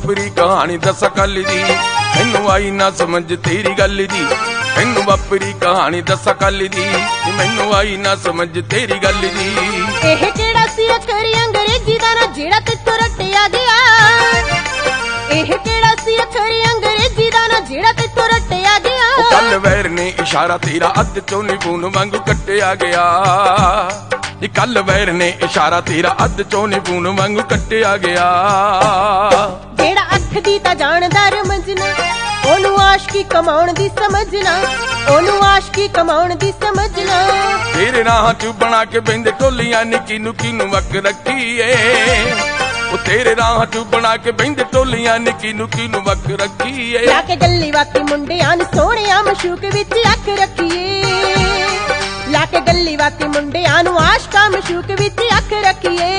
ਵਾਪਰੀ कहानी दस कल दी, मैनू आई ना समझ तेरी गल दी। मैनू वापरी कहानी दस कल दी, मैनू आई ना समझ तेरी गल दी। एह किहड़ा सी अखर अंग्रेजी दा ना जेड़ा तित्थों रट्टिया गया। एह किहड़ा सी अखर अंग्रेजी दा ना जेड़ा तित्थों रट्टिया गया। कल वैर ने इशारा तेरा अध चों निबून वांगू कट्टिया गया। कल वैर ने इशारा तेरा अध चों निबून वांगू कट्टिया गया। जेड़ा अख दी तां जानदा रमजना, ओनू आशिकी कमाउण दी समझना। ओनू आशिकी कमाउण दी समझना। तेरे राह च बना के बेंदे टोलियां निकी नुकी नू वक रखीए। ओ तेरे राह च बना के बेंदे टोलियां निकी नुकी नू वक रखीए। लाके गल्ली बाती मुंडियां नू सोहणिया मशूक विच अख रखीए। लाके गल्ली बाती मुंडियां नू आशिका मशूक विच अख रखीए।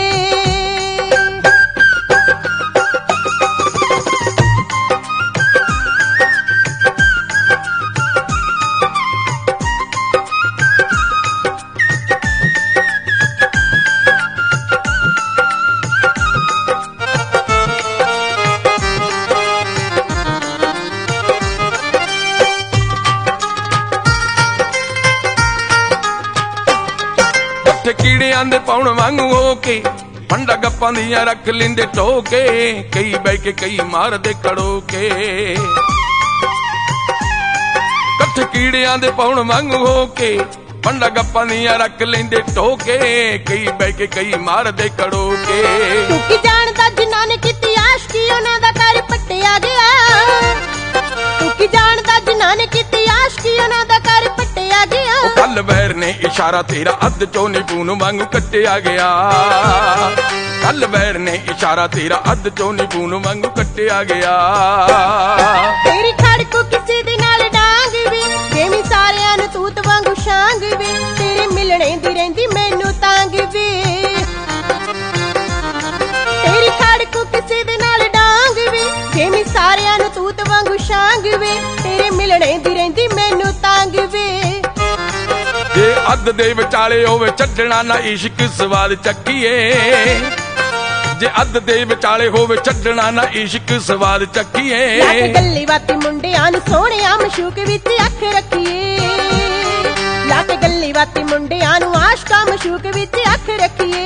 कीड़ियां दे पौण वांगू हो के फंडा गप्पां दियां रख लिंदे टोके। कई बह के कई मार दे खड़ोके। कट्ठ कीड़ियां दे पौण वांगू हो के फंडा गप्पां दियां रख लिंदे टोके। कई बह के कई मार दे खड़ोके। तू की जानदा जिन्हां ने कीती आशिकी उन्हां दा घर पट्टिया गया। तू की जानदा जिन्हां ने कीती आशिकी उन्हां दा घर पट्टिया गया। कल वैर ने इशारा तेरा अध चों निबून वांगू कट्टिया गया। कल वैर ने इशारा तेरा अध चों निबून वांगू कट्टिया गया। तेरी खड़कू किसी दी नाल डांग वे, जेवी सारियां नू तूत वांगू शांग वे। तेरे मिलणे दी रहिंदी मैनू तांग वे। तेरी खड़कू किसी दी नाल डांग वे, जेवी सारियां नू तूत वांगू शांग वे। तेरे मिलणे दी रहिंदी मैनू तांग वे। जे अध दे विचाले होवे छड्डना ना इश्क स्वाद चक्कीए। जे अध दे विचाले होवे छड्डना ना इश्क स्वाद चक्कीए। लाके गल्ली बाती मुंडियां नू सोहणिया मशूक विच अख रखीए। लाके गल्ली बाती मुंडियां नू आशिका मशूक विच अख रखीए।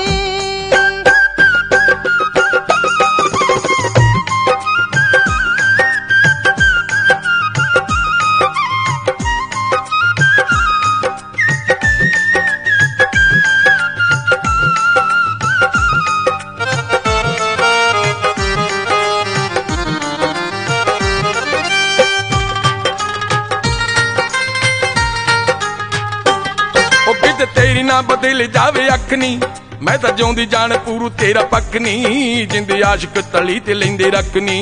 तेरी ना बदल जावे अख नी, मैं तां जिउंदी जान पूरू तेरा पक्क नी। जिंद आशिक तली ते लेंदे रखनी।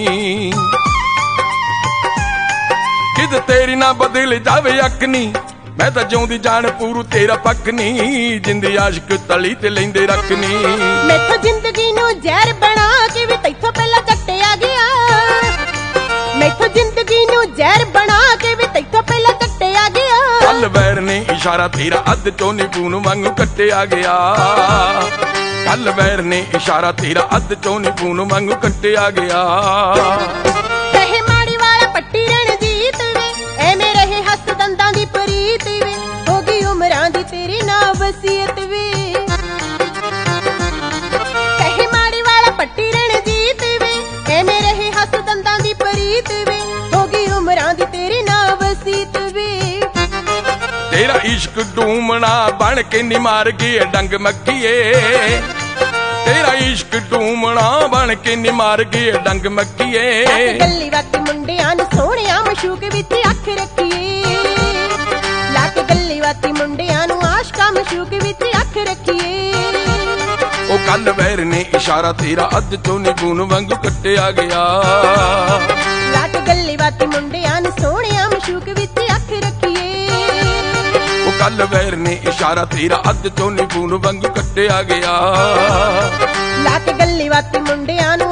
किद तेरी ना बदल जावे अख नी, मैं तां जिउंदी जान पूरू तेरा पक्क नी। जिंद आशिक तली ते लेंदे रखनी। मैथों जिंदगी नू जहर बना के भी तैथों पहला चट्टिया गया। मैथों जिंदगी नू जहर बना के भी तैथों पहला चट्टिया गया। कल वैर ने इशारा तेरा अध चों निबून वांगू कट्टिया गया। कल वैर ने इशारा तेरा अध चों निबून वांगू कट्टिया गया। कहे माड़ी वाला पट्टी रणजीत वे, एवें रहे हस दंदां दी प्रीत वे। हो गई उमरां दी तेरी ना वसीयत वे। कहे माड़ी वाला पट्टी रणजीत वे, एवें रहे हस दंदां दी प्रीत वे। हो गई उमरां दी तेरी ना वसीयत वे। तेरा इश्क डूमना बन के निमार गए डंग मक्खिए। तेरा इश्क डूमना बन के निमार गए डंग मक्खिए। गल्ली बाती मुंडियां नू सोहणिया मशूक विच अख रखीए। लाके गल्ली बाती मुंडियां नू आशिका मशूक विच अख रखीए। ओ कल वैर ने इशारा तेरा अध चों निबून वांगू कट्टिया गया। लाके गल्ली बाती मुंडियां नू सोहणिया मशूक विच अख रखीए। कल वैर ने इशारा तेरा अध चों निबून वांगू कट्टिया गया। लाके गल्ली बाती मुंडियां नू